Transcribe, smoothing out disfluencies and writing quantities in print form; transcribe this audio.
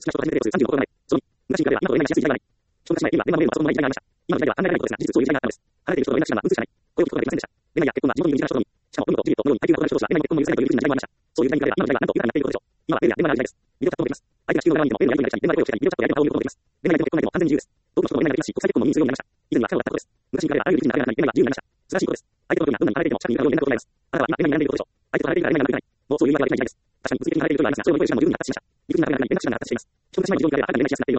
少なくとも始めて35年前、その昔に比べは今と同じしやすい時代がない。一昔前、今は電話のメールもパソコンのない時代がありました。今の時代はあんまりないことですが、事実そういう時代があったのです。離れている人と連絡手段はうんすしかない。声を聞くことができませんでした。恋愛や結婚は地元に身近な人とのみ。しかも文化と地理とのように階級が異なる人同士は恋愛も結婚も許せないという理不尽な時代もありました。そういう時代に比べは今の時代はなんと豊かになっていることでしょう。今はメールや電話がある時代です。魅力がともできます。相手が地球の裏側にいてもメールのやり取りがしたり、電話で声を教えたり、ビデオチャットや電話を見ることもできます。電話や結婚でも完全に自由です。多くの人との恋愛ができますし、国際結婚もみんなするようになりました。以前は不可能だったことです。昔に比べはあらゆる理不尽な流れがなり、電話が自由になりました。素晴らしいことです。相手との距離がどんなに離れていても近くにいるかのように連絡を取り合います。あなたは今恋愛に悩んでいることでしょう。相手と離れているから恋愛がうまくいかない。もうそういう言い訳はできない時代です。確かに物理的に離れていることはありますが、それを乗り越える手段も十分に発達していました。理不尽な流れがなり連絡手段が発達しています。人と姉妹の事情に比べはあなたが連絡しやすくなっている